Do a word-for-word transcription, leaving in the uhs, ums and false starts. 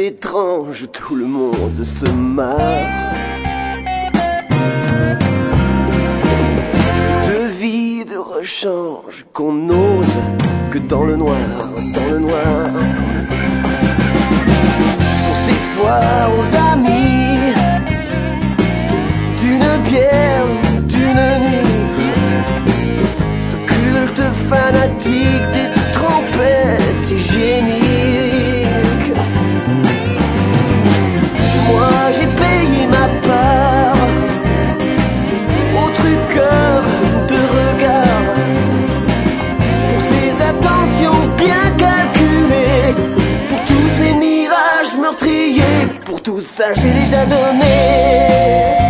étranges, tout le monde se marre. Cette vie de rechange qu'on n'ose que dans le noir, dans le noir. Pour ces foires aux amis, d'une bière, d'une nuit, ce culte fanatique des trompettes hygiéniques. Moi j'ai payé ma part au truqueur de regard, pour ces attentions bien calculées, pour tous ces mirages meurtriers, pour tout ça j'ai déjà donné.